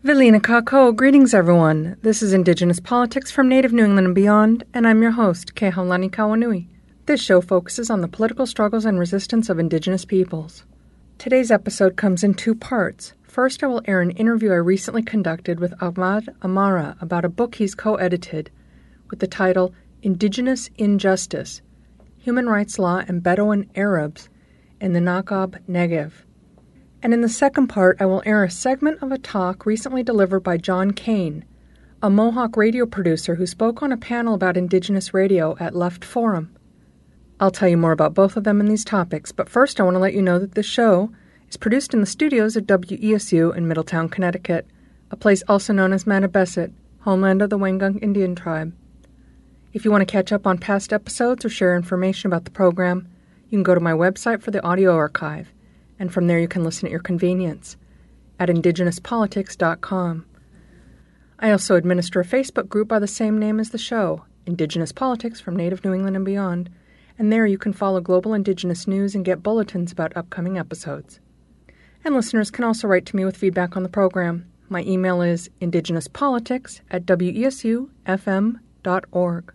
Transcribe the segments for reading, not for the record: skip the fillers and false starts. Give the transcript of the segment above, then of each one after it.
Velina Kako, greetings everyone. This is Indigenous Politics from Native New England and beyond, and I'm your host, Kehaulani Kawanui. This show focuses on the political struggles and resistance of Indigenous peoples. Today's episode comes in two parts. First, I will air an interview I recently conducted with Ahmad Amara about a book he's co-edited with the title Indigenous Injustice, Human Rights Law and Bedouin Arabs in the Naqab Negev. And in the second part, I will air a segment of a talk recently delivered by John Kane, a Mohawk radio producer who spoke on a panel about Indigenous radio at Left Forum. I'll tell you more about both of them in these topics, but first I want to let you know that this show is produced in the studios of WESU in Middletown, Connecticut, a place also known as Mattabesset, homeland of the Wangan Indian tribe. If you want to catch up on past episodes or share information about the program, you can go to my website for the audio archive, and from there you can listen at your convenience at indigenouspolitics.com. I also administer a Facebook group by the same name as the show, Indigenous Politics from Native New England and beyond, and there you can follow global Indigenous news and get bulletins about upcoming episodes. And listeners can also write to me with feedback on the program. My email is indigenouspolitics@wesufm.org.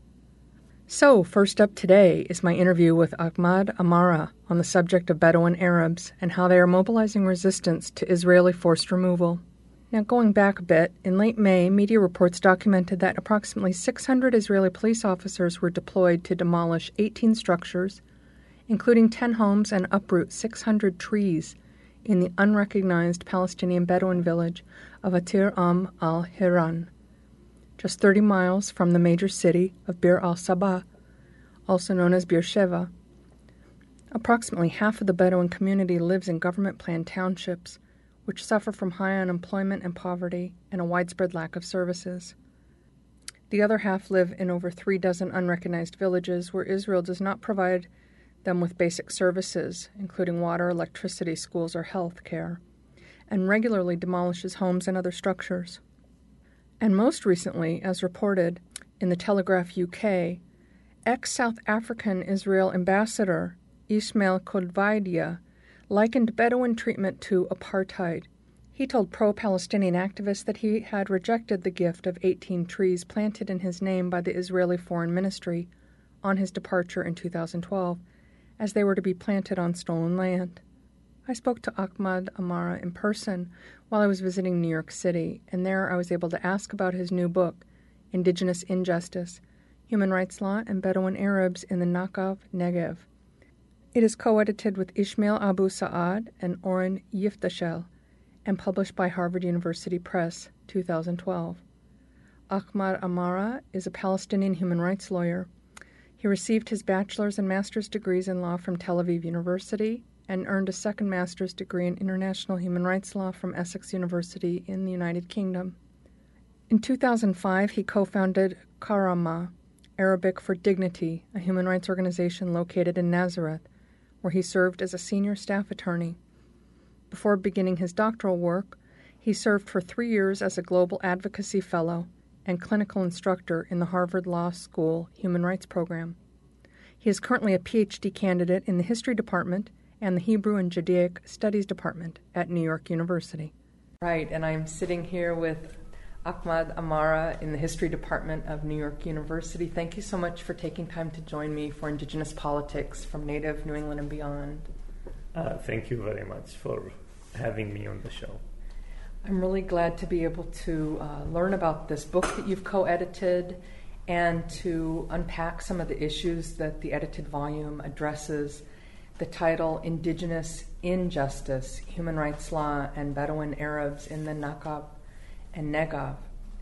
So, first up today is my interview with Ahmad Amara on the subject of Bedouin Arabs and how they are mobilizing resistance to Israeli forced removal. Now, going back a bit, in late May, media reports documented that approximately 600 Israeli police officers were deployed to demolish 18 structures, including 10 homes, and uproot 600 trees in the unrecognized Palestinian Bedouin village of Atir al-Hiran, just 30 miles from the major city of Bir al-Sabah, also known as Beersheba. Approximately half of the Bedouin community lives in government-planned townships, which suffer from high unemployment and poverty and a widespread lack of services. The other half live in over 3 dozen unrecognized villages where Israel does not provide them with basic services, including water, electricity, schools, or health care, and regularly demolishes homes and other structures. And most recently, as reported in the Telegraph UK, ex-South African Israel ambassador Ismail Kodvaidia likened Bedouin treatment to apartheid. He told pro-Palestinian activists that he had rejected the gift of 18 trees planted in his name by the Israeli Foreign Ministry on his departure in 2012, as they were to be planted on stolen land. I spoke to Ahmad Amara in person while I was visiting New York City, and there I was able to ask about his new book, Indigenous Injustice, Human Rights Law and Bedouin Arabs in the Naqab Negev. It is co-edited with Ishmael Abu Saad and Oren Yiftashel and published by Harvard University Press, 2012. Ahmad Amara is a Palestinian human rights lawyer. He received his bachelor's and master's degrees in law from Tel Aviv University and earned a second master's degree in international human rights law from Essex University in the United Kingdom. In 2005, he co-founded Karama, Arabic for Dignity, a human rights organization located in Nazareth, where he served as a senior staff attorney. Before beginning his doctoral work, he served for 3 years as a global advocacy fellow and clinical instructor in the Harvard Law School Human Rights Program. He is currently a PhD candidate in the History Department and the Hebrew and Judaic Studies Department at New York University. Right, and I'm sitting here with Ahmad Amara in the History Department of New York University. Thank you so much for taking time to join me for Indigenous Politics from Native New England and beyond. Thank you very much for having me on the show. I'm really glad to be able to learn about this book that you've co-edited and to unpack some of the issues that the edited volume addresses. The title, Indigenous Injustice, Human Rights Law and Bedouin Arabs in the Naqab and Negev.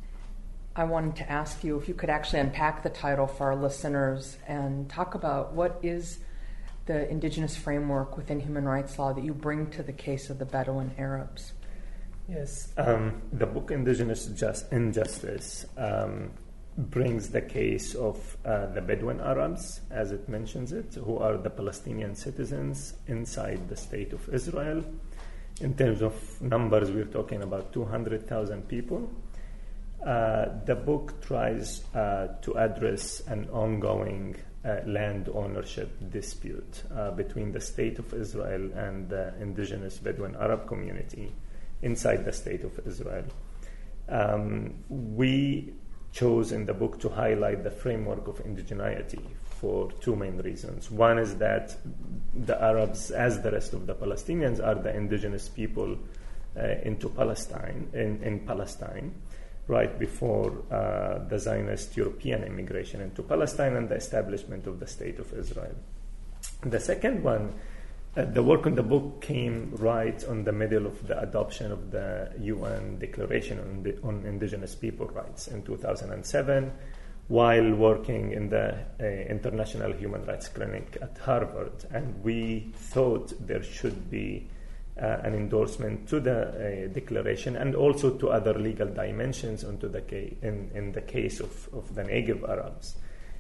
I wanted to ask you if you could actually unpack the title for our listeners and talk about what is the indigenous framework within human rights law that you bring to the case of the Bedouin Arabs. Yes, the book Indigenous Injustice brings the case of the Bedouin Arabs, as it mentions it, who are the Palestinian citizens inside the state of Israel. In terms of numbers, we're talking about 200,000 people. The book tries to address an ongoing land ownership dispute between the state of Israel and the indigenous Bedouin Arab community inside the state of Israel. We chose in the book to highlight the framework of indigeneity for two main reasons. One is that the Arabs, as the rest of the Palestinians, are the indigenous people in Palestine, right before the Zionist European immigration into Palestine and the establishment of the State of Israel. The second one, the work on the book came right on the middle of the adoption of the UN Declaration on Indigenous People Rights in 2007, while working in the International Human Rights Clinic at Harvard. And we thought there should be an endorsement to the declaration and also to other legal dimensions in the case of the Negev Arabs,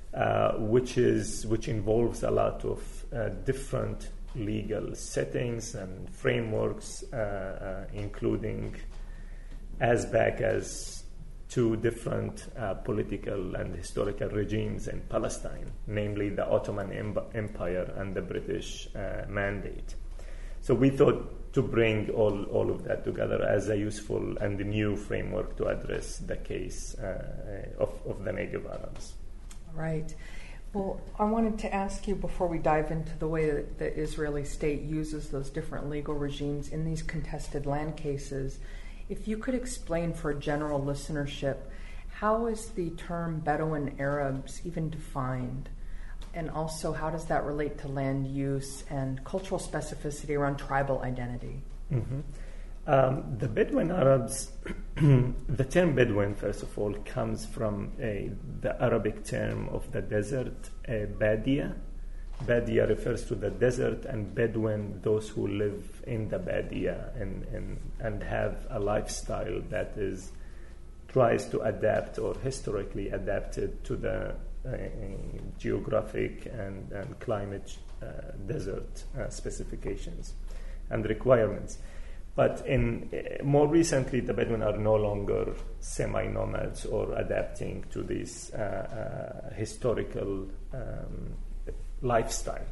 which involves a lot of different legal settings and frameworks, including as back as two different political and historical regimes in Palestine, namely the Ottoman Empire and the British Mandate. So we thought to bring all of that together as a useful and new framework to address the case of the Negev Arabs. Right. Well, I wanted to ask you before we dive into the way that the Israeli state uses those different legal regimes in these contested land cases, if you could explain for a general listenership, how is the term Bedouin Arabs even defined? And also, how does that relate to land use and cultural specificity around tribal identity? Mm-hmm. The Bedouin Arabs, the term Bedouin, first of all, comes from the Arabic term of the desert, Badia. Badia refers to the desert, and Bedouin, those who live in the Badia and have a lifestyle that tries to adapt or historically adapted to the geographic and climate desert specifications and requirements. But more recently, the Bedouin are no longer semi-nomads or adapting to this historical lifestyle.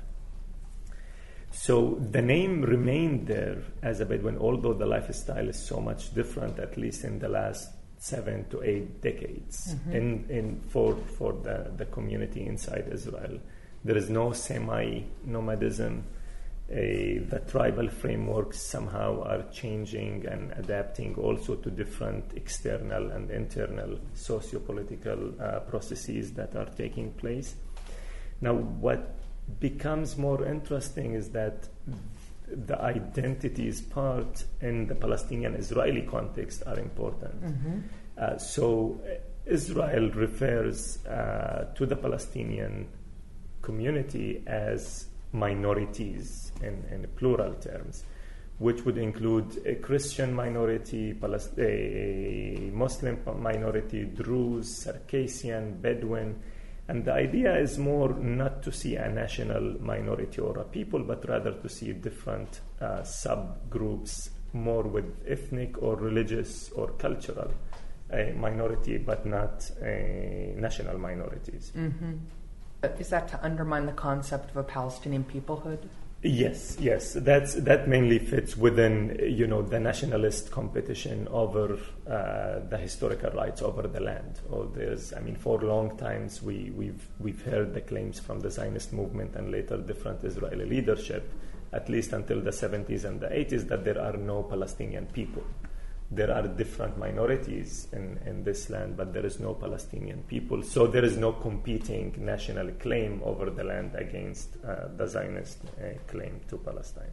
So the name remained there as a Bedouin, although the lifestyle is so much different, at least in the last 7 to 8 decades. Mm-hmm. For the community inside Israel, there is no semi-nomadism. The tribal frameworks somehow are changing and adapting also to different external and internal socio-political processes that are taking place. Now, what becomes more interesting is that the identities part in the Palestinian-Israeli context are important. Mm-hmm. So Israel refers to the Palestinian community as minorities in plural terms, which would include a Christian minority, a Muslim minority, Druze, Circassian, Bedouin. And the idea is more not to see a national minority or a people, but rather to see different subgroups, more with ethnic or religious or cultural minority, but not national minorities. Mm-hmm. Is that to undermine the concept of a Palestinian peoplehood? Yes. That mainly fits within, the nationalist competition over the historical rights over the land. For long times we've heard the claims from the Zionist movement and later different Israeli leadership, at least until the 70s and the 80s, that there are no Palestinian people. There are different minorities in this land, but there is no Palestinian people. So there is no competing national claim over the land against the Zionist claim to Palestine.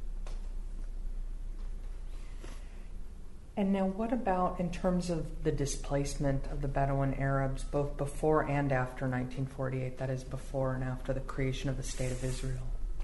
And now what about in terms of the displacement of the Bedouin Arabs, both before and after 1948, that is before and after the creation of the State of Israel?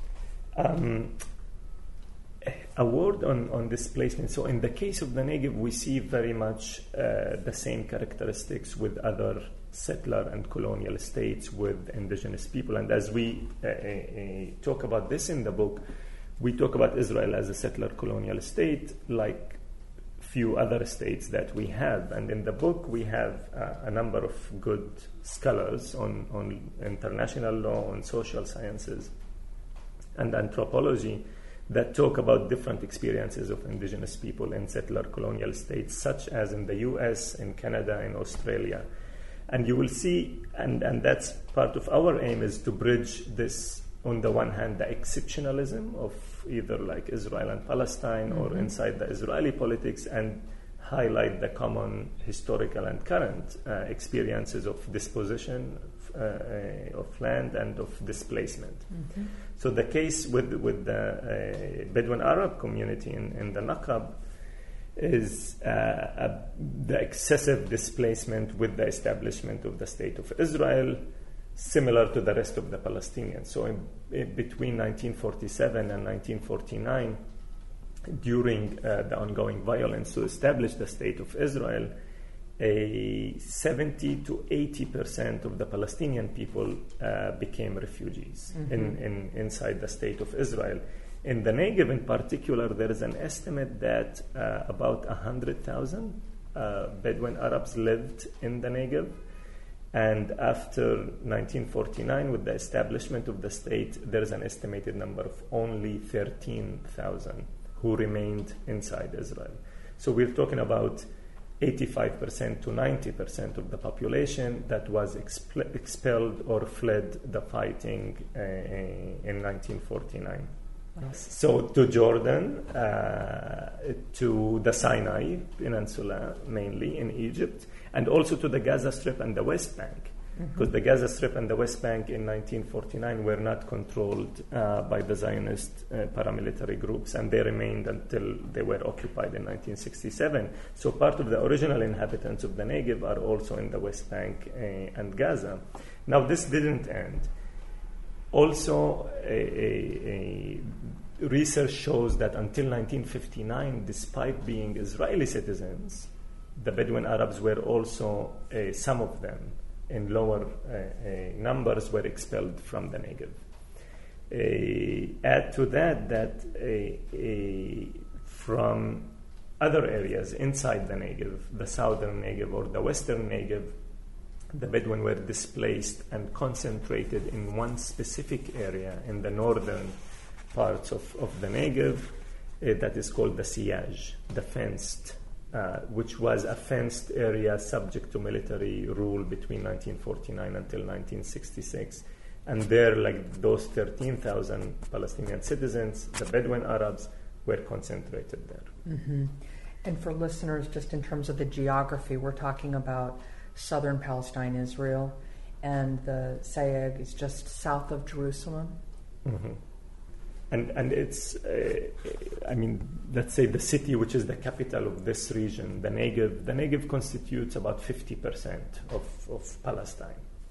A word on displacement. So in the case of the Negev, we see very much the same characteristics with other settler and colonial states with indigenous people. And as we talk about this in the book, we talk about Israel as a settler colonial state, like few other states that we have. And in the book, we have a number of good scholars on international law, on social sciences, and anthropology that talk about different experiences of indigenous people in settler colonial states, such as in the US, in Canada, in Australia. And you will see, and that's part of our aim, is to bridge this, on the one hand, the exceptionalism of either like Israel and Palestine or inside the Israeli politics, and highlight the common historical and current experiences of disposition of land and of displacement. So the case with the Bedouin Arab community in the Naqab is the excessive displacement with the establishment of the State of Israel, similar to the rest of the Palestinians. So between 1947 and 1949, during the ongoing violence to establish the State of Israel, 70 to 80% of the Palestinian people became refugees inside the State of Israel. In the Negev in particular, there is an estimate that about 100,000 Bedouin Arabs lived in the Negev. And after 1949, with the establishment of the state, there is an estimated number of only 13,000 who remained inside Israel. So we're talking about 85% to 90% of the population that was expelled or fled the fighting in 1949. So to Jordan, to the Sinai Peninsula, mainly in Egypt, and also to the Gaza Strip and the West Bank, because the Gaza Strip and the West Bank in 1949 were not controlled by the Zionist paramilitary groups, and they remained until they were occupied in 1967. So part of the original inhabitants of the Negev are also in the West Bank and Gaza. Now this didn't end. Also, research shows that until 1959, despite being Israeli citizens, the Bedouin Arabs were also, some of them, in lower numbers, were expelled from the Negev. Add to that from other areas inside the Negev, the southern Negev or the western Negev, the Bedouin were displaced and concentrated in one specific area in the northern parts of the Negev that is called the Siyaj, the fenced, which was a fenced area subject to military rule between 1949 until 1966. And there, like those 13,000 Palestinian citizens, the Bedouin Arabs, were concentrated there. And for listeners, just in terms of the geography, we're talking about southern Palestine, Israel, and the Sayeg is just south of Jerusalem. And it's, let's say the city which is the capital of this region, the Negev. The Negev constitutes about 50% of Palestine,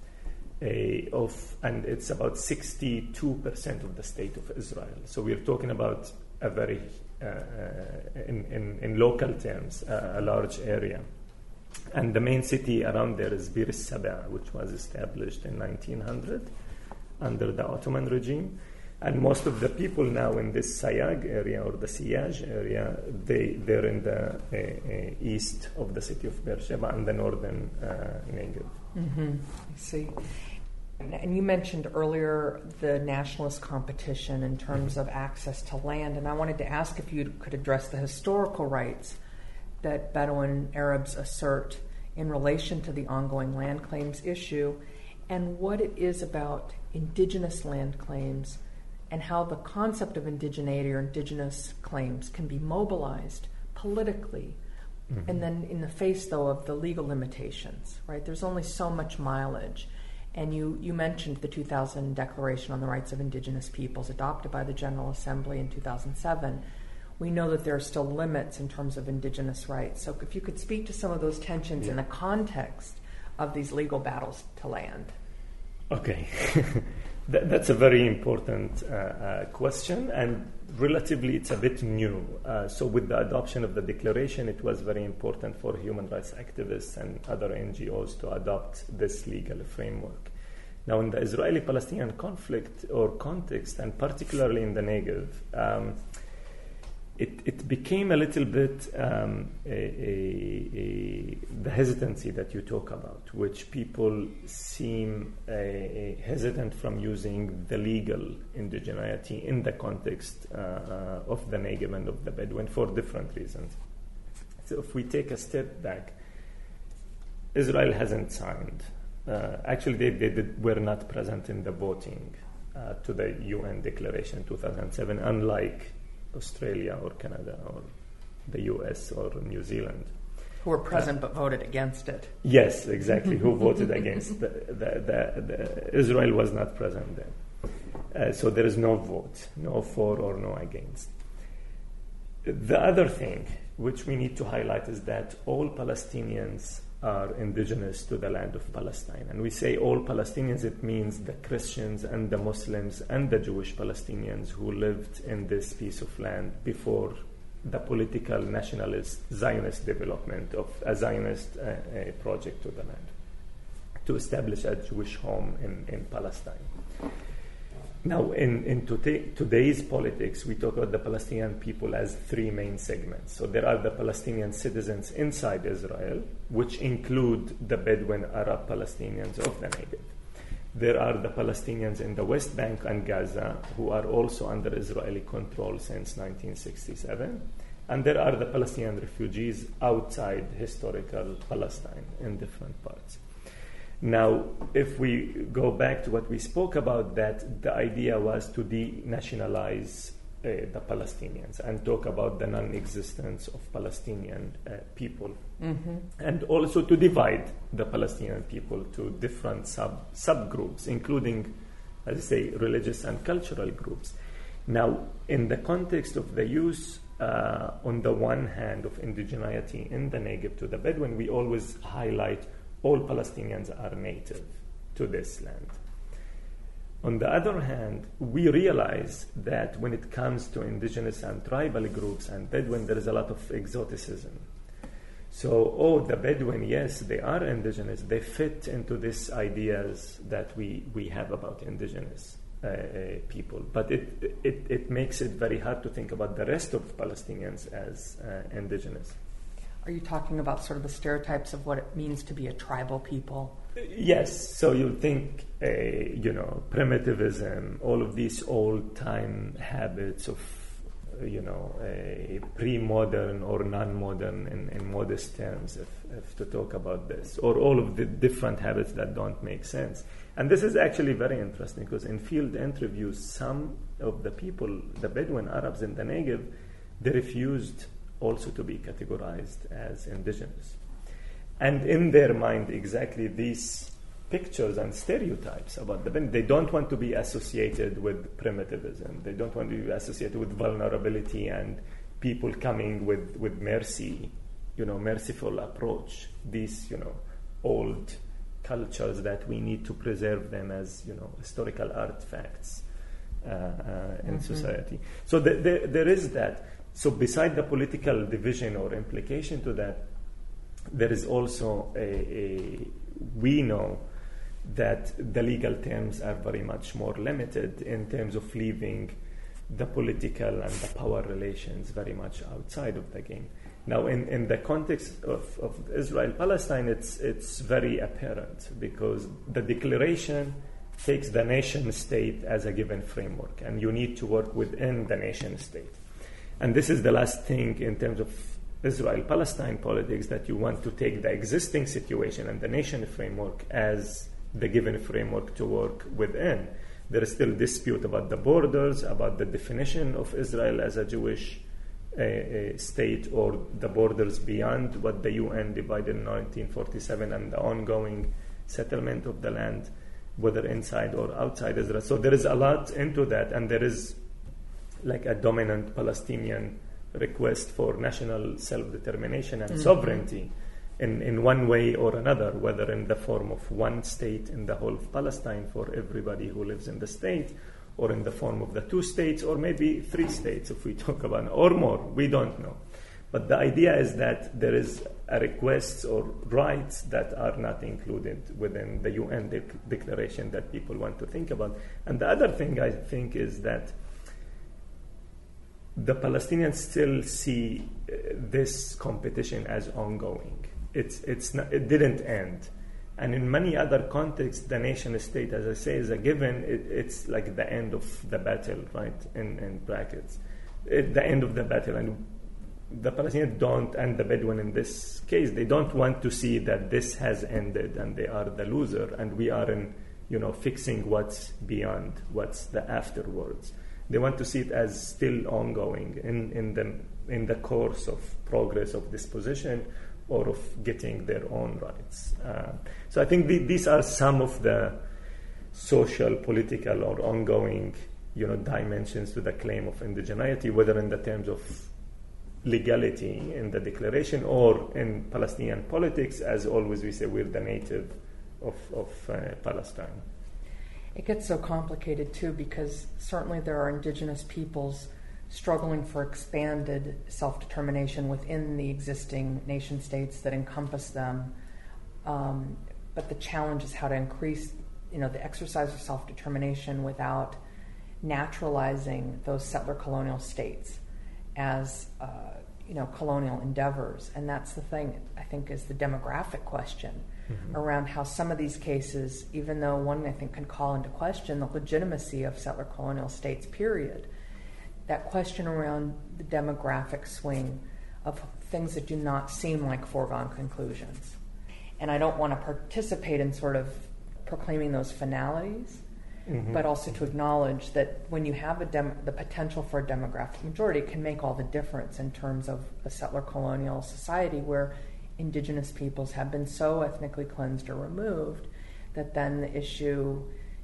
and it's about 62% of the state of Israel. So we're talking about a very, in local terms, a large area. And the main city around there is Bir Saba, which was established in 1900 under the Ottoman regime. And most of the people now in this Sayag area or the Siyaj area, they're in the east of the city of Beersheba and the northern Negev. I see. And you mentioned earlier the nationalist competition in terms of access to land, and I wanted to ask if you could address the historical rights that Bedouin Arabs assert in relation to the ongoing land claims issue, and what it is about indigenous land claims and how the concept of indigeneity or indigenous claims can be mobilized politically, and then in the face, though, of the legal limitations, right? There's only so much mileage. And you mentioned the 2000 Declaration on the Rights of Indigenous Peoples adopted by the General Assembly in 2007. We know that there are still limits in terms of indigenous rights. So if you could speak to some of those tensions in the context of these legal battles to land. Okay. That's a very important question, and relatively it's a bit new. So with the adoption of the declaration, it was very important for human rights activists and other NGOs to adopt this legal framework. Now, in the Israeli-Palestinian conflict or context, and particularly in the Negev, it became a little bit the hesitancy that you talk about, which people seem hesitant from using the legal indigeneity in the context of the Negev and of the Bedouin for different reasons. So if we take a step back, Israel hasn't signed. Actually, they were not present in the voting to the UN declaration in 2007, unlike Australia or Canada or the US or New Zealand. Who were present but voted against it. Yes, exactly. Who voted against? Israel was not present then. So there is no vote, no for or no against. The other thing which we need to highlight is that all Palestinians are indigenous to the land of Palestine. And we say all Palestinians, it means the Christians and the Muslims and the Jewish Palestinians who lived in this piece of land before the political nationalist Zionist development of a Zionist project to the land, to establish a Jewish home in Palestine. Now, in today's politics, we talk about the Palestinian people as three main segments. So there are the Palestinian citizens inside Israel, which include the Bedouin Arab Palestinians of the Negev. There are the Palestinians in the West Bank and Gaza, who are also under Israeli control since 1967. And there are the Palestinian refugees outside historical Palestine in different parts. Now, if we go back to what we spoke about, that the idea was to denationalize the Palestinians and talk about the non-existence of Palestinian people, and also to divide the Palestinian people to different subgroups, including, as I say, religious and cultural groups. Now, in the context of the use, on the one hand, of indigeneity in the Negev to the Bedouin, we always highlight all Palestinians are native to this land. On the other hand, we realize that when it comes to indigenous and tribal groups and Bedouin, there is a lot of exoticism. So, the Bedouin, yes, they are indigenous. They fit into these ideas that we have about indigenous people. But it makes it very hard to think about the rest of Palestinians as indigenous. Are you talking about sort of the stereotypes of what it means to be a tribal people? Yes. So you think, primitivism, all of these old-time habits of, pre-modern or non-modern in modest terms, if to talk about this, or all of the different habits that don't make sense. And this is actually very interesting because in field interviews, some of the people, the Bedouin Arabs in the Negev, they refused also to be categorized as indigenous. And in their mind, exactly these pictures and stereotypes about the Bedouin, they don't want to be associated with primitivism. They don't want to be associated with vulnerability and people coming with mercy, merciful approach. These, old cultures that we need to preserve them as, historical artifacts in society. So there is that. So beside the political division or implication to that, there is also we know that the legal terms are very much more limited in terms of leaving the political and the power relations very much outside of the game. Now, in the context of Israel-Palestine, it's very apparent because the declaration takes the nation-state as a given framework, and you need to work within the nation-state. And this is the last thing in terms of Israel-Palestine politics, that you want to take the existing situation and the nation framework as the given framework to work within. There is still dispute about the borders, about the definition of Israel as a Jewish state, or the borders beyond what the UN divided in 1947 and the ongoing settlement of the land, whether inside or outside Israel. So there is a lot into that, and there is like a dominant Palestinian request for national self-determination and sovereignty in one way or another, whether in the form of one state in the whole of Palestine for everybody who lives in the state, or in the form of the two states, or maybe three states if we talk about, or more, we don't know. But the idea is that there is a request or rights that are not included within the UN declaration that people want to think about. And the other thing I think is that the Palestinians still see this competition as ongoing. It didn't end. And in many other contexts, the nation state, as I say, is a given. It's like the end of the battle, right, in brackets. The end of the battle. And the Palestinians don't, and the Bedouin in this case, they don't want to see that this has ended and they are the loser and we are in, fixing what's beyond, what's the afterwards. They want to see it as still ongoing in the course of progress of disposition or of getting their own rights. So I think these are some of the social, political, or ongoing, dimensions to the claim of indigeneity, whether in the terms of legality in the declaration or in Palestinian politics. As always, we say we're the native of Palestine. It gets so complicated, too, because certainly there are indigenous peoples struggling for expanded self-determination within the existing nation states that encompass them. But the challenge is how to increase, the exercise of self-determination without naturalizing those settler colonial states as, colonial endeavors. And that's the thing, I think, is the demographic question around how some of these cases, even though one, I think, can call into question the legitimacy of settler colonial states, period, that question around the demographic swing of things that do not seem like foregone conclusions. And I don't want to participate in sort of proclaiming those finalities, but also to acknowledge that when you have the potential for a demographic majority, it can make all the difference in terms of a settler colonial society where indigenous peoples have been so ethnically cleansed or removed that then the issue,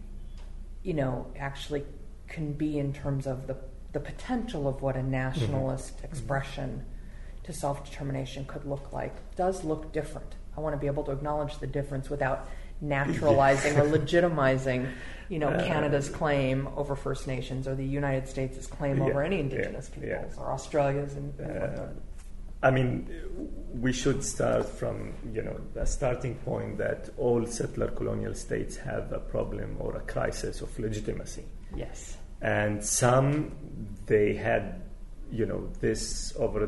actually can be in terms of the potential of what a nationalist expression to self-determination could look like does look different. I want to be able to acknowledge the difference without naturalizing or legitimizing, Canada's claim over First Nations or the United States' claim over any indigenous peoples or Australia's and whatnot. I mean, we should start from, a starting point that all settler colonial states have a problem or a crisis of legitimacy. Yes. And some, they had, this over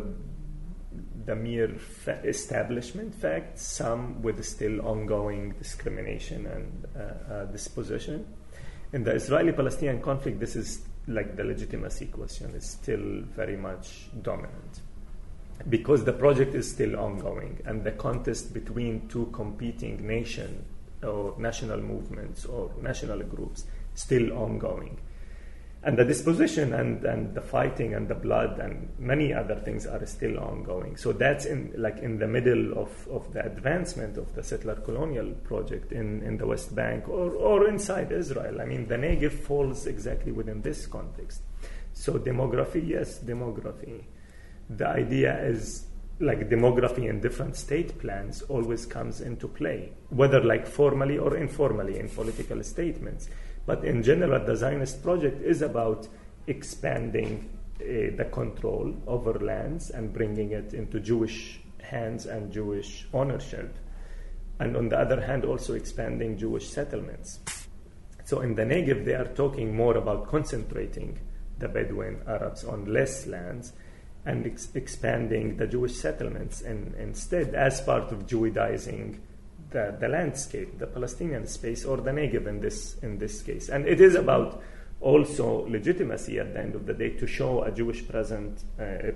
the mere establishment fact, some with still ongoing discrimination and disposition. In the Israeli-Palestinian conflict, this is like the legitimacy question is still very much dominant because the project is still ongoing and the contest between two competing nation or national movements or national groups still ongoing. And the disposition and the fighting and the blood and many other things are still ongoing. So that's in the middle of the advancement of the settler colonial project in the West Bank or inside Israel. I mean, the Negev falls exactly within this context. So demography, yes, demography. The idea is demography in different state plans always comes into play, whether formally or informally in political statements. But in general, the Zionist project is about expanding the control over lands and bringing it into Jewish hands and Jewish ownership. And on the other hand, also expanding Jewish settlements. So in the Negev, they are talking more about concentrating the Bedouin Arabs on less lands and expanding the Jewish settlements instead as part of Jewidizing the landscape, the Palestinian space, or the Negev in this case. And it is about also legitimacy at the end of the day to show a Jewish presence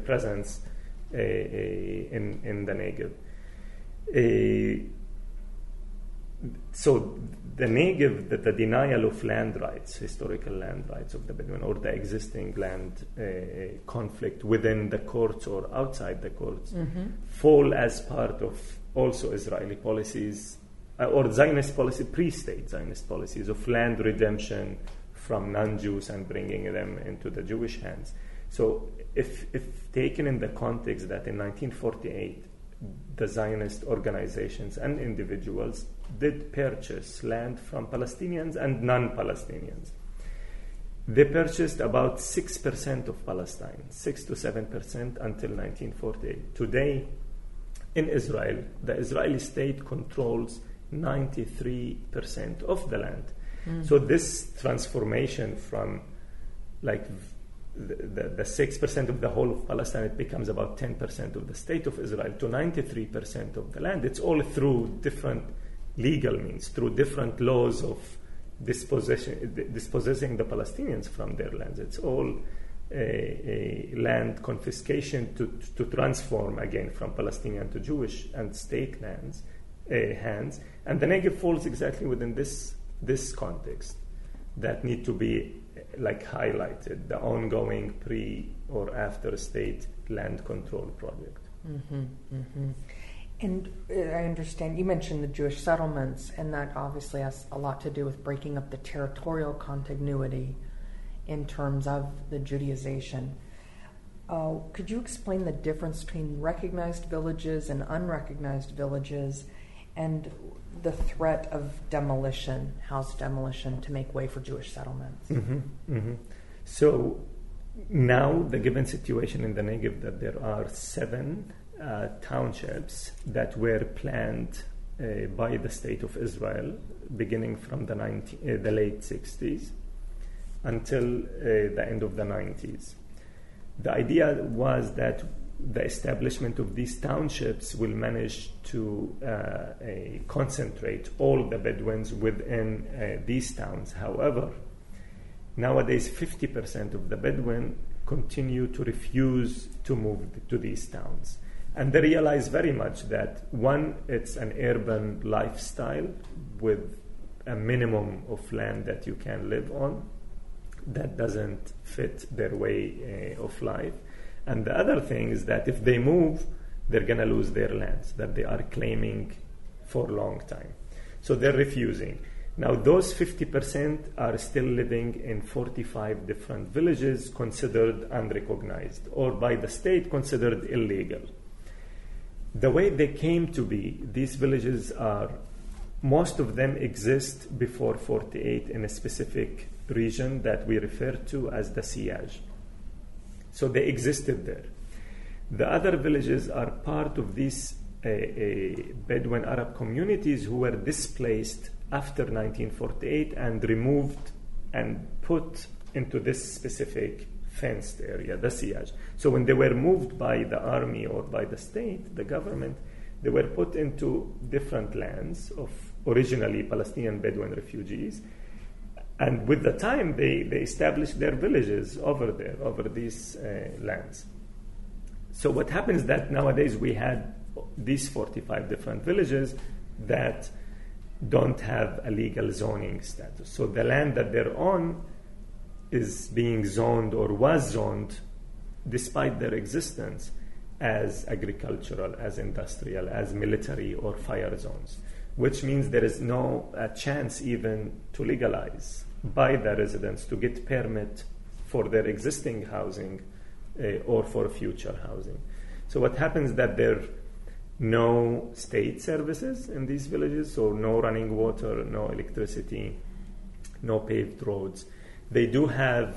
in the Negev. So the Negev, the denial of land rights, historical land rights of the Bedouin, or the existing land conflict within the courts or outside the courts, fall as part of also Israeli policies, or Zionist policy, pre-state Zionist policies of land redemption from non-Jews and bringing them into the Jewish hands. So if taken in the context that in 1948, the Zionist organizations and individuals did purchase land from Palestinians and non-Palestinians. They purchased about 6% of Palestine, 6 to 7% until 1948. Today, in Israel, the Israeli state controls 93% of the land. So this transformation from the 6% of the whole of Palestine, it becomes about 10% of the state of Israel, to 93% of the land. It's all through different legal means, through different laws of dispossessing the Palestinians from their lands. It's all a land confiscation to transform again from Palestinian to Jewish and state lands hands. And the Negev falls exactly within this context that need to be highlighted, the ongoing pre or after state land control project. Mm-hmm, mm-hmm. And I understand you mentioned the Jewish settlements, and that obviously has a lot to do with breaking up the territorial contiguity in terms of the Judaization. Could you explain the difference between recognized villages and unrecognized villages, and the threat of demolition, house demolition, to make way for Jewish settlements? Mm-hmm, mm-hmm. So now the given situation in the Negev, that there are 7 townships that were planned by the State of Israel beginning from the late 60s until the end of the 90s. The idea was that the establishment of these townships will manage to concentrate all the Bedouins within these towns. However, nowadays 50% of the Bedouin continue to refuse to move to these towns. And they realize very much that, one, it's an urban lifestyle with a minimum of land that you can live on that doesn't fit their way of life. And the other thing is that if they move, they're going to lose their lands that they are claiming for a long time. So they're refusing. Now, those 50% are still living in 45 different villages considered unrecognized, or by the state considered illegal. The way they came to be, these villages are, most of them exist before 48 in a specific region that we refer to as the Siyaj. So they existed there. The other villages are part of these Bedouin Arab communities who were displaced after 1948 and removed and put into this specific fenced area, the Siyaj. So when they were moved by the army or by the state, the government, they were put into different lands of originally Palestinian Bedouin refugees. And with the time, they established their villages over there, over these lands. So what happens that nowadays we had these 45 different villages that don't have a legal zoning status. So the land that they're on is being zoned or was zoned despite their existence as agricultural, as industrial, as military or fire zones, which means there is no chance even to legalize by the residents to get permit for their existing housing or for future housing. So what happens that there are no state services in these villages, so no running water, no electricity, no paved roads. They do have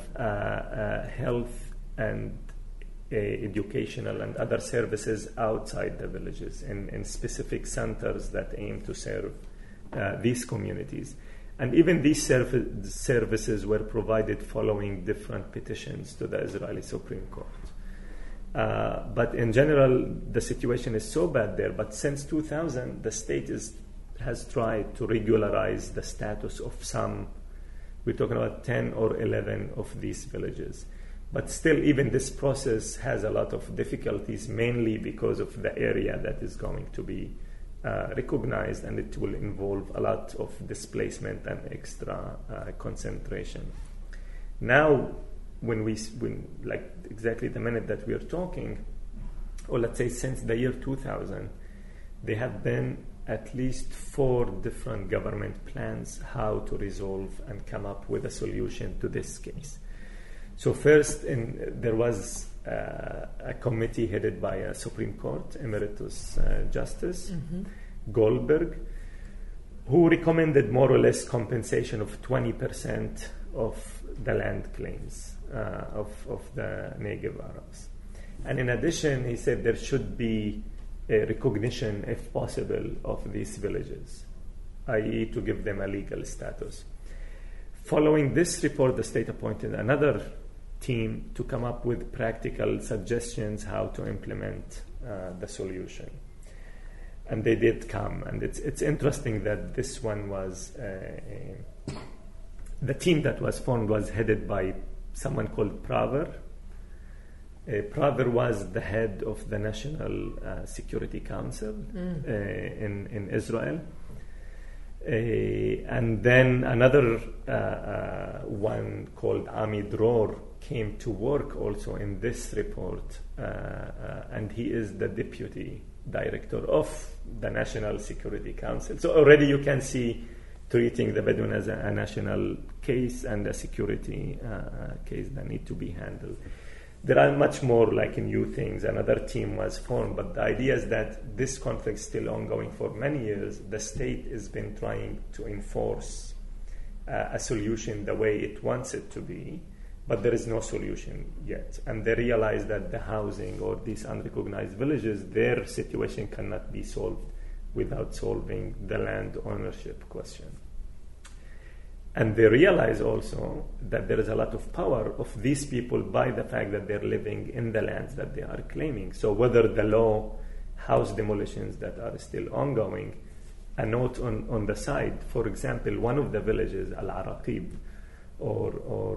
health and educational and other services outside the villages in specific centers that aim to serve these communities. And even these services were provided following different petitions to the Israeli Supreme Court. But in general, the situation is so bad there. But since 2000, the state has tried to regularize the status of some. We're talking about 10 or 11 of these villages. But still, even this process has a lot of difficulties, mainly because of the area that is going to be recognized, and it will involve a lot of displacement and extra concentration. Now, when exactly the minute that we are talking, or let's say since the year 2000, there have been at least 4 different government plans how to resolve and come up with a solution to this case. So first, there was a committee headed by a Supreme Court Emeritus Justice Goldberg, who recommended more or less compensation of 20% of the land claims of the Negev Arabs. And in addition, he said there should be a recognition, if possible, of these villages, i.e. to give them a legal status. Following this report, the state appointed another team to come up with practical suggestions how to implement the solution. And they did come, and it's interesting that this one was the team that was formed was headed by someone called Praver. Praver was the head of the National Security Council in Israel. And then another one called Ami Dror came to work also in this report, and he is the deputy director of the National Security Council. So already you can see treating the Bedouin as a national case and a security case that need to be handled. There are much more like new things. Another team was formed, but the idea is that this conflict is still ongoing for many years. The state has been trying to enforce a solution the way it wants it to be, but there is no solution yet. And they realize that the housing or these unrecognized villages, their situation cannot be solved without solving the land ownership question. And they realize also that there is a lot of power of these people by the fact that they're living in the lands that they are claiming. So whether the law, house demolitions that are still ongoing, a note on the side, for example, one of the villages, Al-Araqib or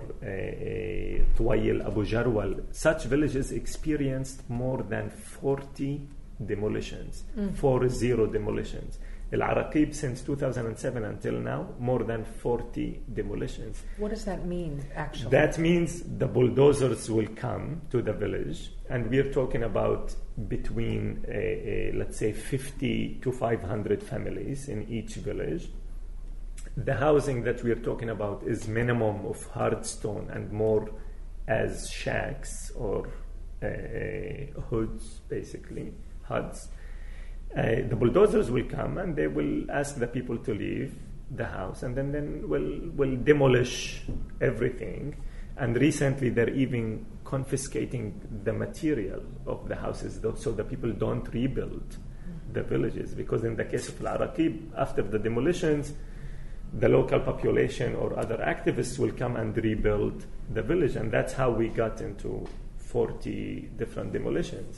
Tuwayil Abu Jarwal, such villages experienced more than 40 demolitions, 40 demolitions. Al-Araqib, since 2007 until now, more than 40 demolitions. What does that mean, actually? That means the bulldozers will come to the village, and we're talking about between, let's say, 50 to 500 families in each village. The housing that we're talking about is minimum of hard stone and more as shacks or hoods, basically, huts. The bulldozers will come and they will ask the people to leave the house, and then will demolish everything. And recently they're even confiscating the material of the houses so the people don't rebuild the villages. Because in the case of Al-Araqib, after the demolitions, the local population or other activists will come and rebuild the village. And that's how we got into 40 different demolitions.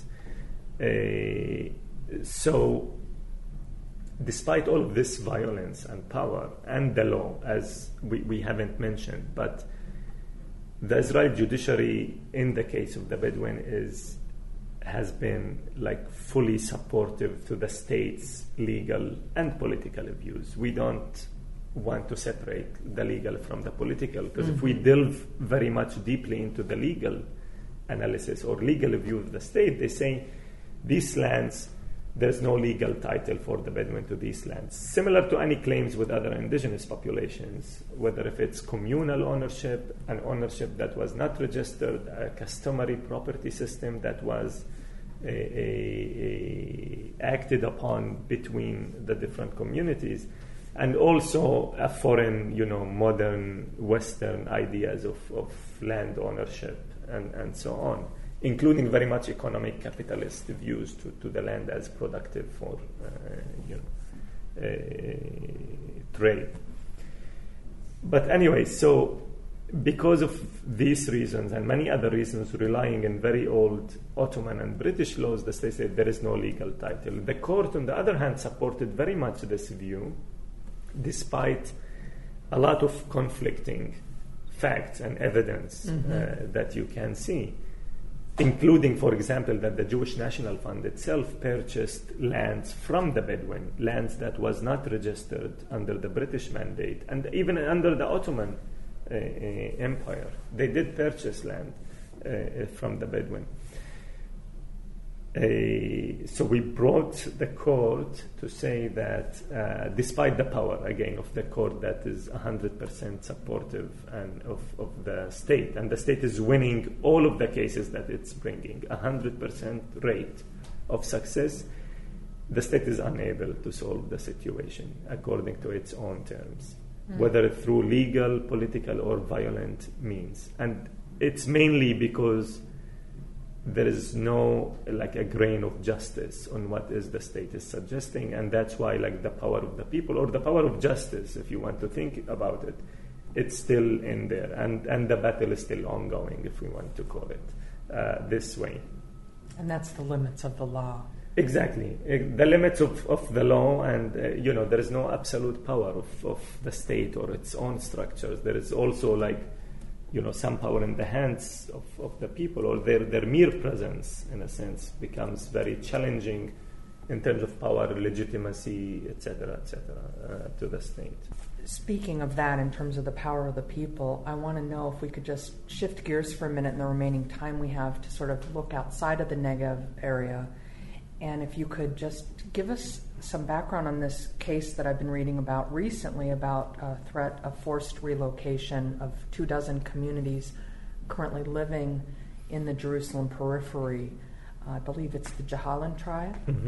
So, despite all of this violence and power and the law, as we haven't mentioned, but the Israeli judiciary, in the case of the Bedouin, has been like fully supportive to the state's legal and political views. We don't want to separate the legal from the political, because if we delve very much deeply into the legal analysis or legal view of the state, they say these lands, there's no legal title for the Bedouin to these lands. Similar to any claims with other indigenous populations, whether if it's communal ownership, an ownership that was not registered, a customary property system that was acted upon between the different communities, and also a foreign, modern Western ideas of land ownership and so on, including very much economic capitalist views to the land as productive for trade. But anyway, so because of these reasons and many other reasons, relying on very old Ottoman and British laws, the state said there is no legal title. The court, on the other hand, supported very much this view, despite a lot of conflicting facts and evidence that you can see, including, for example, that the Jewish National Fund itself purchased lands from the Bedouin, lands that was not registered under the British mandate, and even under the Ottoman Empire. They did purchase land from the Bedouin. So we brought the court to say that despite the power, again, of the court that is 100% supportive and of the state, and the state is winning all of the cases that it's bringing, 100% rate of success, the state is unable to solve the situation according to its own terms, whether through legal, political, or violent means. And it's mainly because there is no a grain of justice on what is the state is suggesting, and that's why the power of the people, or the power of justice, if you want to think about it, it's still in there, and the battle is still ongoing, if we want to call it this way. And that's the limits of the law. Exactly. The limits of the law, and there is no absolute power of the state or its own structures. There is also some power in the hands of the people, or their mere presence, in a sense, becomes very challenging in terms of power, legitimacy, etc., to the state. Speaking of that, in terms of the power of the people, I want to know if we could just shift gears for a minute in the remaining time we have to sort of look outside of the Negev area. And if you could just give us some background on this case that I've been reading about recently, about a threat of forced relocation of 24 communities currently living in the Jerusalem periphery. I believe it's the Jahalin tribe. Mm-hmm.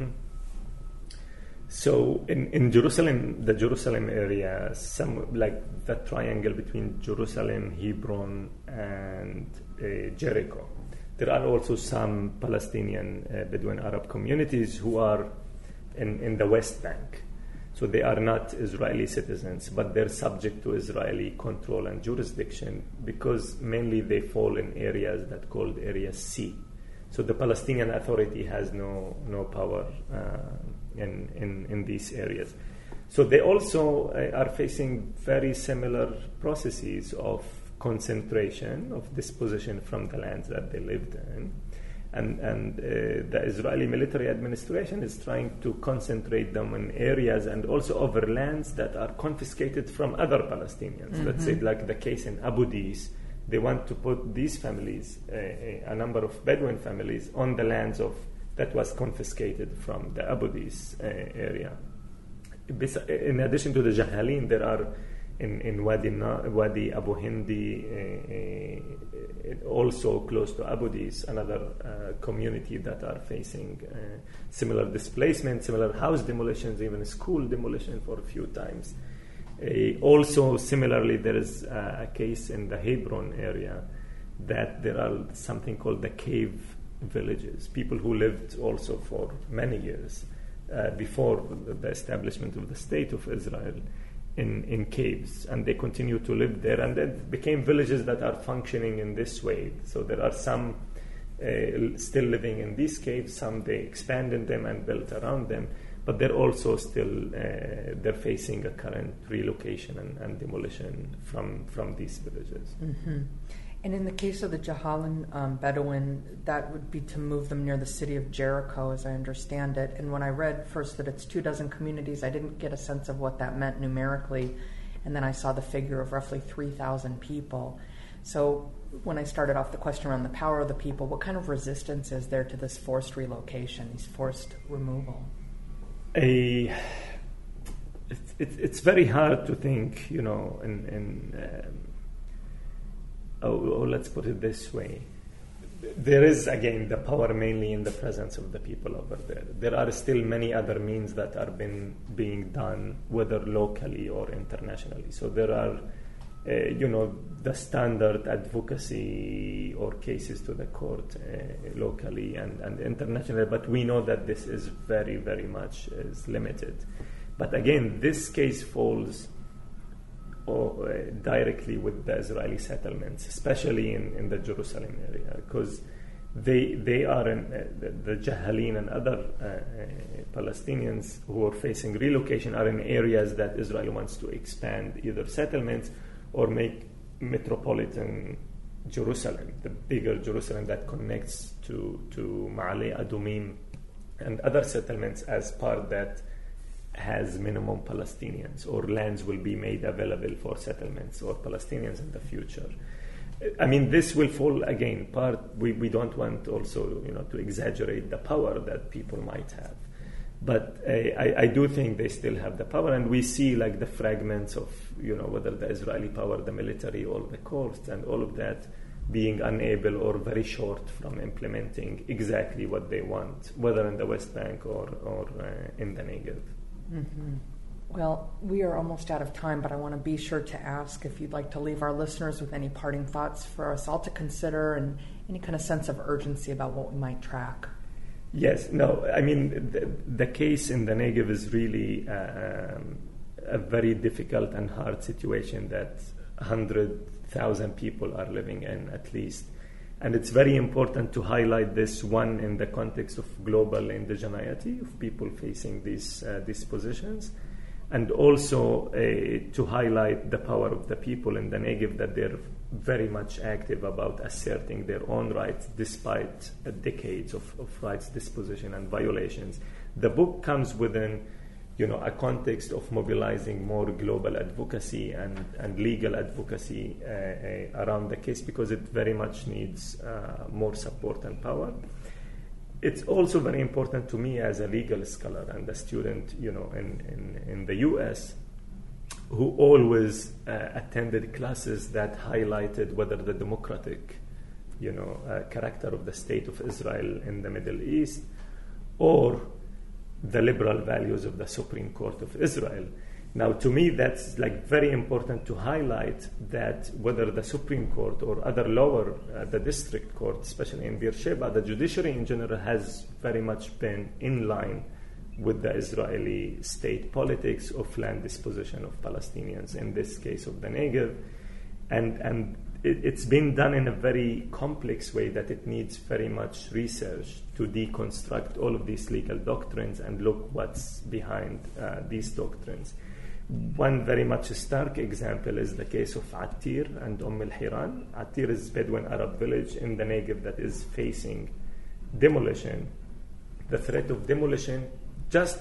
So in Jerusalem, the Jerusalem area, like the triangle between Jerusalem, Hebron, and Jericho, there are also some Palestinian Bedouin Arab communities who are in the West Bank. So they are not Israeli citizens, but they're subject to Israeli control and jurisdiction because mainly they fall in areas that called Area C. So the Palestinian Authority has no power in these areas. So they also are facing very similar processes of concentration, of disposition from the lands that they lived in. And the Israeli military administration is trying to concentrate them in areas and also over lands that are confiscated from other Palestinians. Mm-hmm. Let's say like the case in Abu Dis, they want to put these families, a number of Bedouin families, on the lands that was confiscated from the Abu Dis area. In addition to the Jahalin, there are in Wadi Abu Hindi, also close to Abu Dis, another community that are facing similar displacement, similar house demolitions, even school demolition for a few times. Also, similarly, there is a case in the Hebron area that there are something called the cave villages, people who lived also for many years before the establishment of the State of Israel in caves, and they continue to live there, and then became villages that are functioning in this way. So there are some still living in these caves, some they expanded them and built around them, but they're also still they're facing a current relocation and demolition from these villages. Mm-hmm. And in the case of the Jahalin Bedouin, that would be to move them near the city of Jericho, as I understand it. And when I read first that it's 24 communities, I didn't get a sense of what that meant numerically. And then I saw the figure of roughly 3,000 people. So when I started off the question around the power of the people, what kind of resistance is there to this forced relocation, these forced removal? It's very hard to think, let's put it this way. There is, again, the power mainly in the presence of the people over there. There are still many other means that are being done, whether locally or internationally. So there are, the standard advocacy or cases to the court locally and internationally, but we know that this is very, very much is limited. But again, this case falls directly with the Israeli settlements, especially in the Jerusalem area, because they are in the Jahalin and other Palestinians who are facing relocation are in areas that Israel wants to expand, either settlements or make metropolitan Jerusalem, the bigger Jerusalem that connects to Ma'ale Adumim and other settlements as part that has minimum Palestinians, or lands will be made available for settlements or Palestinians in the future. I mean, this will fall again. We don't want also to exaggerate the power that people might have, but I do think they still have the power, and we see like the fragments of whether the Israeli power, the military, or the courts, and all of that being unable or very short from implementing exactly what they want, whether in the West Bank or in the Negev. Mm-hmm. Well, we are almost out of time, but I want to be sure to ask if you'd like to leave our listeners with any parting thoughts for us all to consider and any kind of sense of urgency about what we might track. Yes, no, I mean, the case in the Negev is really a very difficult and hard situation that 100,000 people are living in at least. And it's very important to highlight this, one, in the context of global indigeneity of people facing these positions, and also to highlight the power of the people in the Negev, that they're very much active about asserting their own rights despite decades of rights disposition and violations. The book comes within a context of mobilizing more global advocacy and legal advocacy around the case, because it very much needs more support and power. It's also very important to me as a legal scholar and a student, in the U.S., who always attended classes that highlighted whether the democratic, character of the state of Israel in the Middle East, or the liberal values of the Supreme Court of Israel. Now, to me, that's very important to highlight that whether the Supreme Court or other lower, the district court, especially in Beersheba, the judiciary in general has very much been in line with the Israeli state politics of land disposition of Palestinians, in this case of the Negev. And it's been done in a very complex way that it needs very much research to deconstruct all of these legal doctrines and look what's behind these doctrines. One very much stark example is the case of Attir and al-Hiran. Attir is a Bedouin Arab village in the Negev that is facing demolition, the threat of demolition, just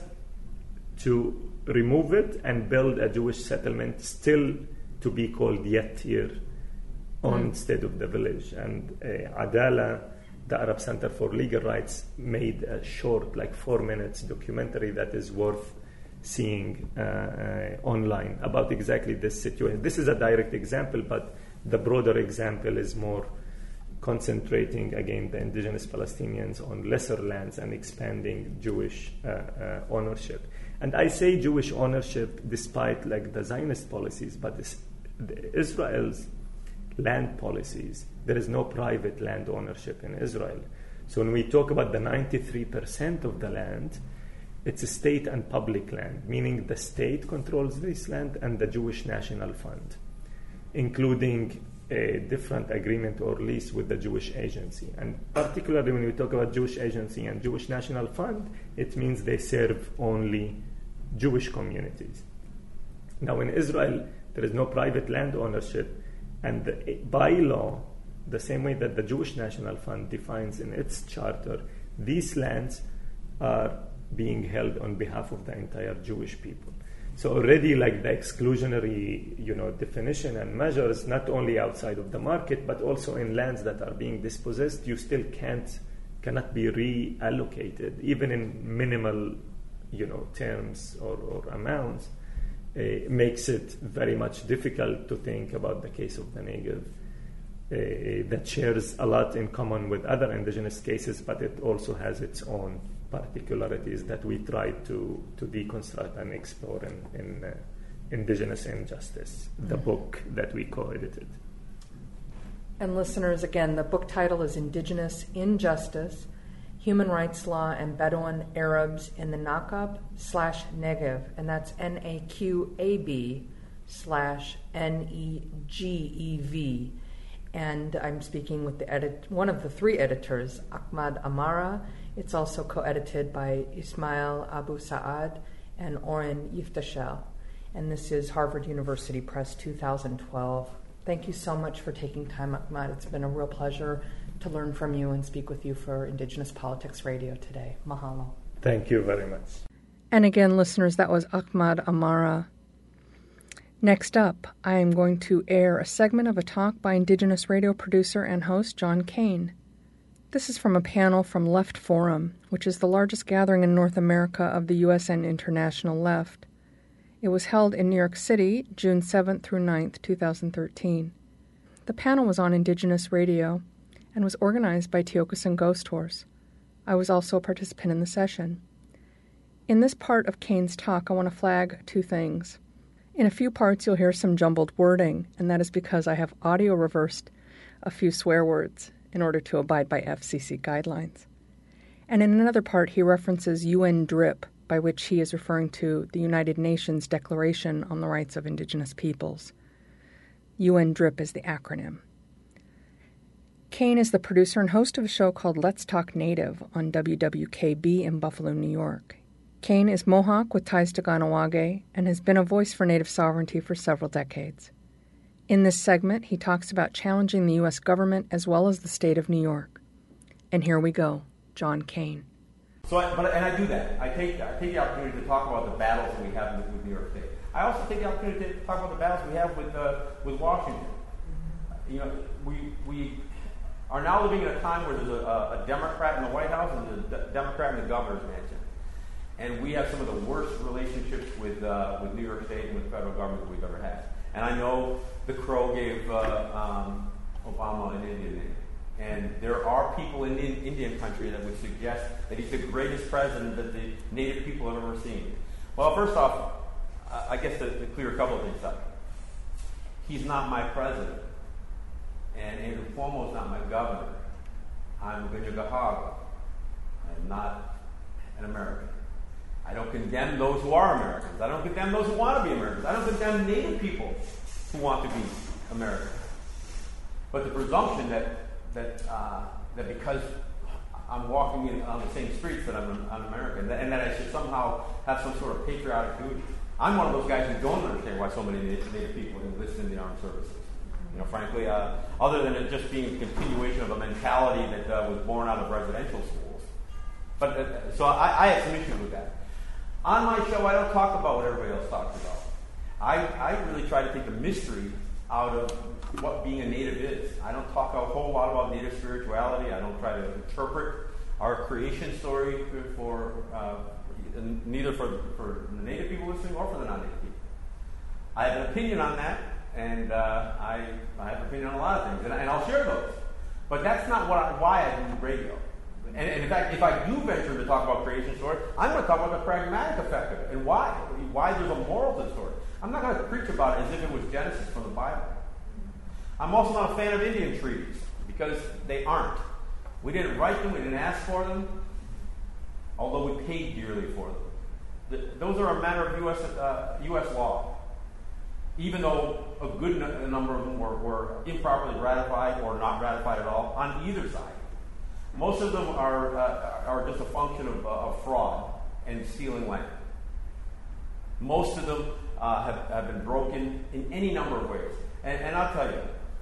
to remove it and build a Jewish settlement, still to be called Yatir, instead of the village. And Adala, the Arab Center for Legal Rights, made a short, 4 minutes documentary that is worth seeing online about exactly this situation. This is a direct example, but the broader example is more concentrating, again, the indigenous Palestinians on lesser lands and expanding Jewish ownership. And I say Jewish ownership despite the Zionist policies, but Israel's land policies, there is no private land ownership in Israel. So when we talk about the 93% of the land, it's a state and public land, meaning the state controls this land and the Jewish National Fund, including a different agreement or lease with the Jewish Agency. And particularly when we talk about Jewish Agency and Jewish National Fund, it means they serve only Jewish communities. Now in Israel, there is no private land ownership, and by law, the same way that the Jewish National Fund defines in its charter, these lands are being held on behalf of the entire Jewish people. So already the exclusionary, definition and measures, not only outside of the market, but also in lands that are being dispossessed, you still cannot be reallocated, even in minimal, terms or amounts. Makes it very much difficult to think about the case of the Negev that shares a lot in common with other indigenous cases, but it also has its own particularities that we try to deconstruct and explore in Indigenous Injustice, the book that we co-edited. And listeners, again, the book title is Indigenous Injustice, Human Rights Law and Bedouin Arabs in the Nakab/Negev, and that's NAQAB/NEGEV. And I'm speaking with one of the three editors, Ahmad Amara. It's also co-edited by Ismail Abu Saad and Oren Yiftashel. And this is Harvard University Press 2012. Thank you so much for taking time, Ahmad. It's been a real pleasure to learn from you and speak with you for Indigenous Politics Radio today. Mahalo. Thank you very much. And again, listeners, that was Ahmad Amara. Next up, I am going to air a segment of a talk by Indigenous radio producer and host John Kane. This is from a panel from Left Forum, which is the largest gathering in North America of the U.S. and international left. It was held in New York City, June 7th through 9th, 2013. The panel was on Indigenous radio and was organized by Tiokasin Ghost Horse. I was also a participant in the session. In this part of Kane's talk, I want to flag two things. In a few parts, you'll hear some jumbled wording, and that is because I have audio reversed a few swear words in order to abide by FCC guidelines. And in another part, he references UN DRIP, by which he is referring to the United Nations Declaration on the Rights of Indigenous Peoples. UNDRIP is the acronym. Kane is the producer and host of a show called Let's Talk Native on WWKB in Buffalo, New York. Kane is Mohawk with ties to Kahnawake and has been a voice for Native sovereignty for several decades. In this segment, he talks about challenging the U.S. government as well as the state of New York. And here we go, John Kane. I do that. I take the opportunity to talk about the battles that we have with New York State. I also take the opportunity to talk about the battles we have with Washington. You know, we are now living in a time where there's a Democrat in the White House and a Democrat in the governor's mansion, and we have some of the worst relationships with New York State and with the federal government that we've ever had. And I know the Crow gave Obama an Indian name. And there are people in Indian country that would suggest that he's the greatest president that the Native people have ever seen. Well, first off, I guess to clear a couple of things up. He's not my president. And Andrew Cuomo is not my governor. I'm Gunyagahaga. I'm not an American. I don't condemn those who are Americans. I don't condemn those who want to be Americans. I don't condemn Native people who want to be Americans. But the presumption that because I'm walking on the same streets that I'm American, and that I should somehow have some sort of patriotic duty. I'm one of those guys who don't understand why so many Native people enlist in the armed services. You know, frankly, other than it just being a continuation of a mentality that was born out of residential schools. But so I have some issues with that. On my show, I don't talk about what everybody else talks about. I really try to take the mystery out of what being a Native is. I don't talk a whole lot about Native spirituality. I don't try to interpret our creation story neither for the Native people listening or for the non-Native people. I have an opinion on that, and I have an opinion on a lot of things, and I'll share those. But that's not why I do radio. And in fact, if I do venture to talk about creation story, I'm going to talk about the pragmatic effect of it and why there's a moral to the story. I'm not going to preach about it as if it was Genesis from the Bible. I'm also not a fan of Indian treaties because they aren't. We didn't write them, we didn't ask for them, although we paid dearly for them. Those are a matter of U.S. law, even though a good number of them were improperly ratified or not ratified at all on either side. Most of them are just a function of fraud and stealing land. Most of them have been broken in any number of ways. And I'll tell you,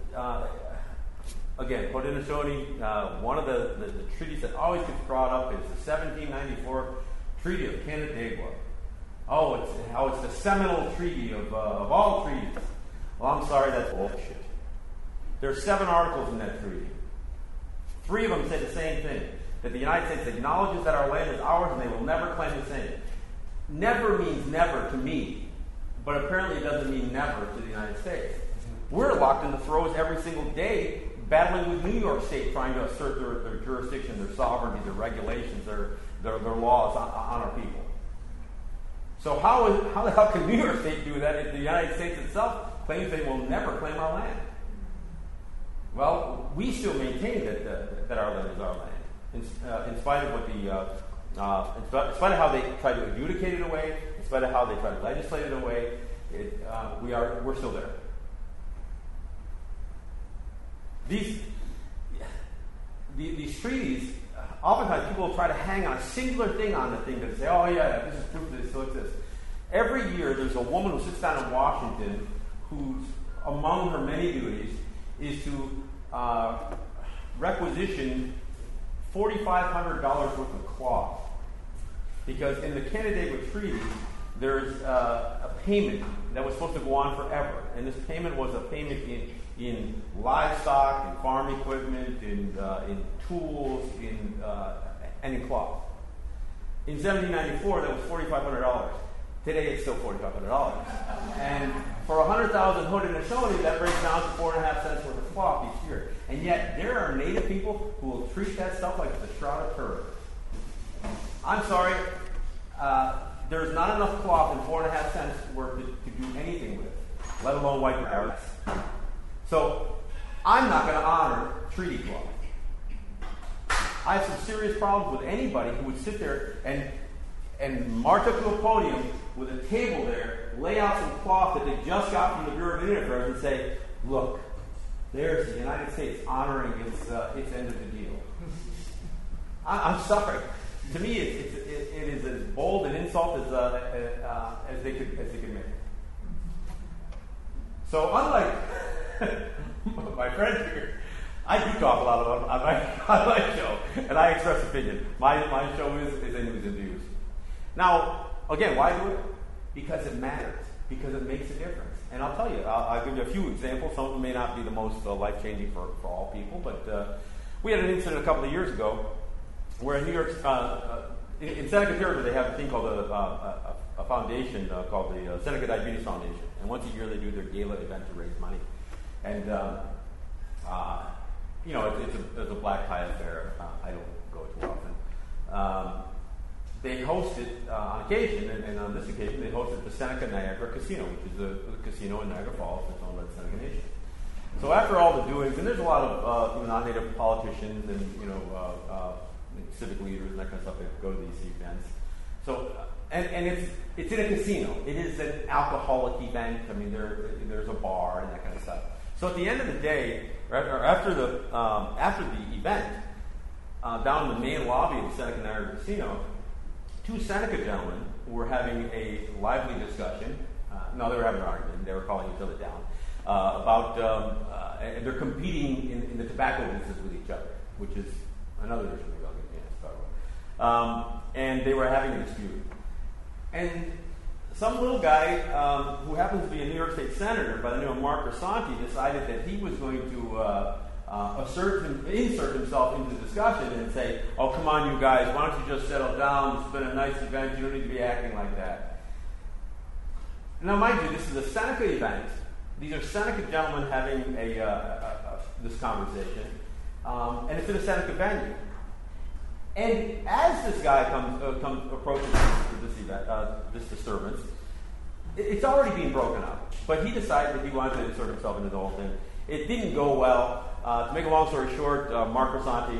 again, Haudenosaunee, one of the treaties that always gets brought up is the 1794 Treaty of Canandaigua. It's the seminal treaty of all treaties. Well, I'm sorry, that's bullshit. There are 7 articles in that treaty. 3 of them say the same thing, that the United States acknowledges that our land is ours and they will never claim the same. Never means never to me, but apparently it doesn't mean never to the United States. We're locked in the throes every single day, battling with New York State, trying to assert their jurisdiction, their sovereignty, their regulations, their laws on our people. So how the hell can New York State do that if the United States itself claims they will never claim our land? Well, we still maintain that our land is our land, in spite of what in spite of how they try to adjudicate it away, in spite of how they try to legislate it away. We're still there. These treaties, oftentimes people will try to hang on a singular thing on the thing to say, oh yeah, this is proof that it still exists. Every year there's a woman who sits down in Washington who's, among her many duties, is to requisition $4,500 worth of cloth. Because in the Canandaigua Treaty, there's a payment that was supposed to go on forever. And this payment was a payment in livestock, in farm equipment, in tools, and in cloth. In 1794, that was $4,500. Today, it's still $4,500. And for 100,000 Haudenosaunee, that breaks down to 4.5 cents worth of cloth each year. And yet, there are Native people who will treat that stuff like it's a shroud of Turin. I'm sorry, there's not enough cloth in 4.5 cents worth to do anything with, let alone wipe your arrows. So, I'm not going to honor treaty cloth. I have some serious problems with anybody who would sit there and march up to a podium with a table there, lay out some cloth that they just got from the Bureau of Indian Affairs and say, look, there's the United States honoring its end of the deal. I'm sorry. To me, it is as bold an insult as they could make. So unlike my friend here, I do talk a lot on my show, and I express opinion. My show is in news and views. Now, again, why do it? Because it matters. Because it makes a difference. And I'll tell you, I'll give you a few examples. Some of them may not be the most life-changing for all people, but we had an incident a couple of years ago where in New York, in Seneca Territory, they have a thing called a foundation called the Seneca Diabetes Foundation. And once a year they do their gala event to raise money. And, it's a black tie affair. I don't go too often. They hosted on occasion, and on this occasion, they hosted the Seneca Niagara Casino, which is a casino in Niagara Falls that's owned by the Seneca Nation. So after all the doings, and there's a lot of non-native politicians and civic leaders and that kind of stuff that go to these events. So and it's in a casino. It is an alcoholic event. I mean, there's a bar and that kind of stuff. So at the end of the day, or after the event, down in the main lobby of the Seneca Niagara Casino, two Seneca gentlemen were having a lively discussion. No, they were having an argument. They were calling each other down about. And they're competing in the tobacco business with each other, which is another issue maybe I'll get a chance to talk about. And they were having a dispute. And some little guy who happens to be a New York State senator by the name of Mark Grisanti decided that he was going to insert himself into the discussion and say, "Oh, come on, you guys, why don't you just settle down? It's been a nice event. You don't need to be acting like that." Now, mind you, this is a Seneca event. These are Seneca gentlemen having this conversation, and it's in a Seneca venue. And as this guy approaches this event, this disturbance, it's already being broken up. But he decided that he wanted to insert himself into the whole thing. It didn't go well. To make a long story short, Mark Grisanti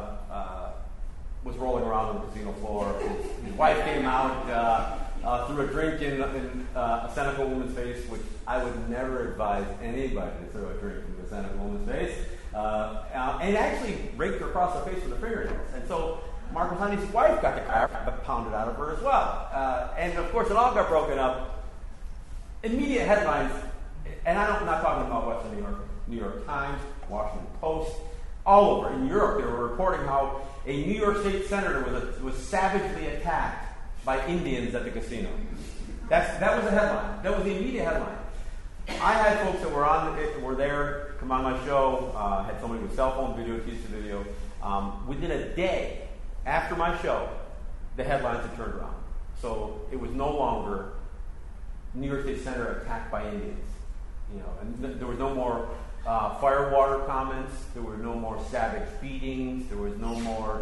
was rolling around on the casino floor. His wife came out, threw a drink in a Seneca woman's face, which I would never advise anybody to throw a drink into a Seneca woman's face, and actually raked her across the face with her fingernails. And so Mark Grisanti's wife got the crap pounded out of her as well. And of course, it all got broken up. Immediate headlines, and I'm not talking about Western New York, New York Times, Washington Post, all over. In Europe, they were reporting how a New York State senator was savagely attacked by Indians at the casino. That was a headline. That was the immediate headline. I had folks that were there, come on my show, had somebody with cell phone video, keys to video. Within a day after my show, the headlines had turned around. So it was no longer New York State senator attacked by Indians. And there was no more firewater comments. There were no more savage beatings. There was no more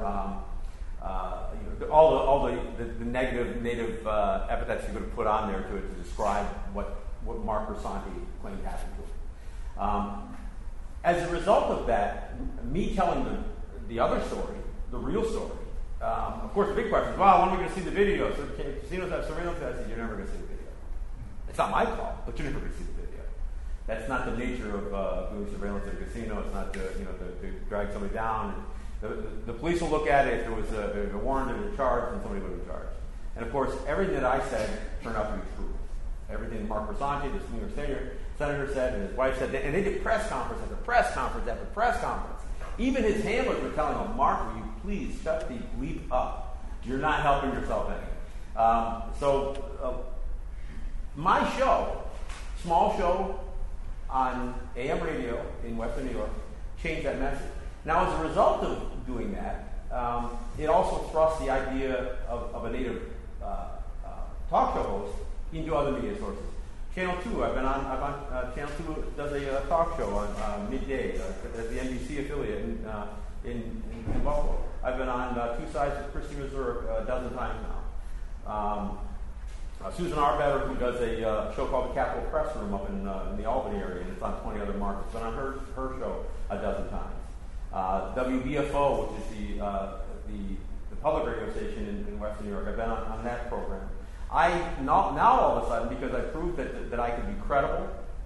all the negative native epithets you could have put on there to describe what Mark Grisanti claimed happened to him. As a result of that, me telling the other story, the real story. Of course, the big question is, well, when are we going to see the video? So casinos have surveillance guys. You're never going to see the video. It's not my call, but you're never going to see the video. That's not the nature of doing surveillance at a casino. It's not to drag somebody down. The police will look at it. If there was a warrant and a charge, then somebody would have been charged. And of course, everything that I said turned out to be true. Everything Mark Grisanti, this New York senator said, and his wife said, and they did press conference after press conference after press conference. Even his handlers were telling him, "Mark, will you please shut the bleep up? You're not helping yourself any." My show, small show on AM radio in Western New York, changed that message. Now, as a result of doing that, it also thrust the idea of a native talk show host into other media sources. Channel 2, I've been on Channel 2 does a talk show on midday at the NBC affiliate in Buffalo. I've been on Two Sides with Christy Mazurek a dozen times now. Susan Arbetter, who does a show called the Capitol Press Room up in the Albany area, and it's on 20 other markets, been on her show a dozen times. WBFO, which is the public radio station in Western New York, I've been on that program. Now all of a sudden, because I proved that I could be credible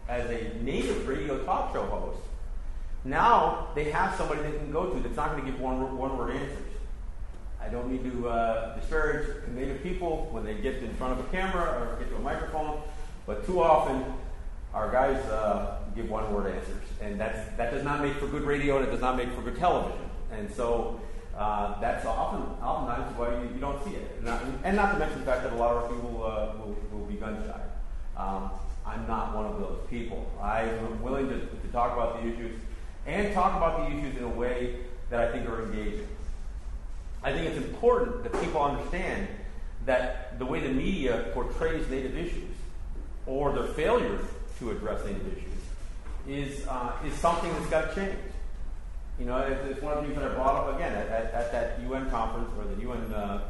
as a native radio talk show host, now they have somebody they can go to that's not going to give one-word answers. I don't need to disparage native people when they get in front of a camera or get to a microphone, but too often our guys give one-word answers, and that does not make for good radio, and it does not make for good television. And so that's oftentimes why you don't see it. And not to mention the fact that a lot of people will be gun shy. I'm not one of those people. I'm willing to talk about the issues and talk about the issues in a way that I think are engaging. I think it's important that people understand that the way the media portrays Native issues, or their failure to address Native issues, is something that's got to change. You know, it's one of the things that I brought up again at that UN conference, or the UN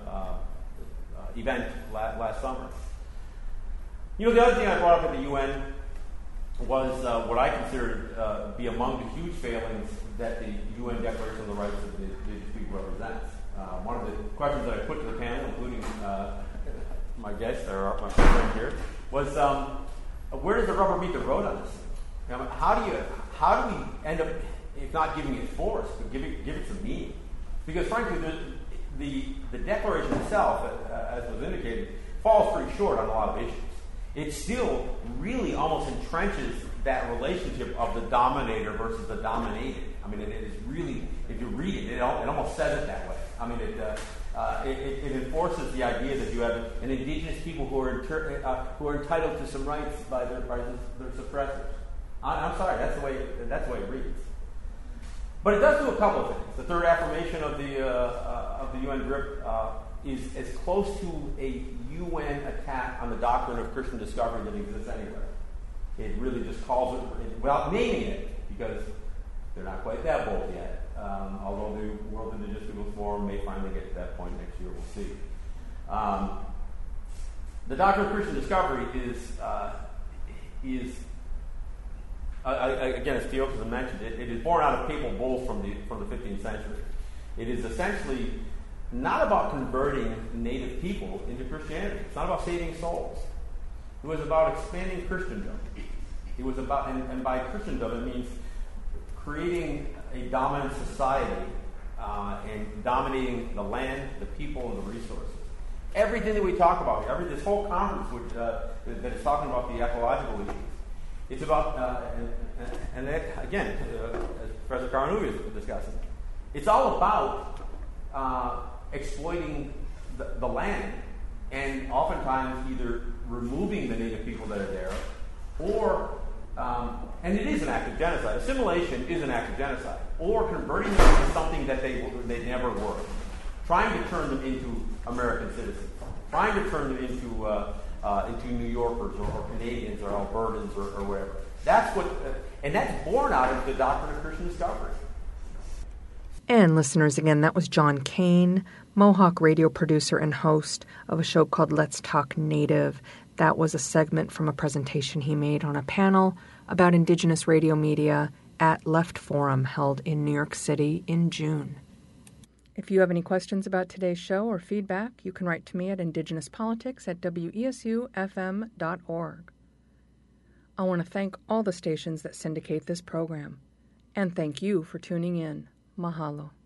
event last summer. You know, the other thing I brought up at the UN was what I considered be among the huge failings that the UN Declaration of the Rights of the Indigenous People represents. One of the questions that I put to the panel, including my guest, or my friend here, was where does the rubber meet the road on this? You know, how do we end up, if not giving it force, but give it some meaning? Because frankly, the Declaration itself, as was indicated, falls pretty short on a lot of issues. It still really almost entrenches that relationship of the dominator versus the dominated. I mean, it is really, if you read it, it almost says it that way. I mean, it enforces the idea that you have an indigenous people who are entitled to some rights by their suppressors. I'm sorry, that's the way it reads. But it does do a couple of things. The third affirmation of the UN GRIP is as close to a UN attack on the doctrine of Christian discovery that exists anywhere. It really just calls it, without naming it, because they're not quite that bold yet. Although the World Indigenous Peoples Forum may finally get to that point next year, we'll see. The doctrine of Christian discovery is again, as Theophilus mentioned, it is born out of papal bulls from the 15th century. It is essentially not about converting native people into Christianity. It's not about saving souls. It was about expanding Christendom. It was about, and by Christendom it means creating a dominant society and dominating the land, the people, and the resources. Everything that we talk about here, this whole conference that is talking about the ecological issues, it's about, and that, again, as Professor Carnouille is discussing, it's all about exploiting the land, and oftentimes either removing the native people that are there, or and it is an act of genocide. Assimilation is an act of genocide, or converting them into something that they never were, trying to turn them into American citizens, trying to turn them into New Yorkers or Canadians or Albertans or whatever. That's what, and that's born out of the doctrine of Christian discovery. And listeners, again, that was John Kane, Mohawk radio producer and host of a show called Let's Talk Native. That was a segment from a presentation he made on a panel about Indigenous radio media at Left Forum, held in New York City in June. If you have any questions about today's show or feedback, you can write to me at indigenouspolitics@wesufm.org. I want to thank all the stations that syndicate this program. And thank you for tuning in. Mahalo.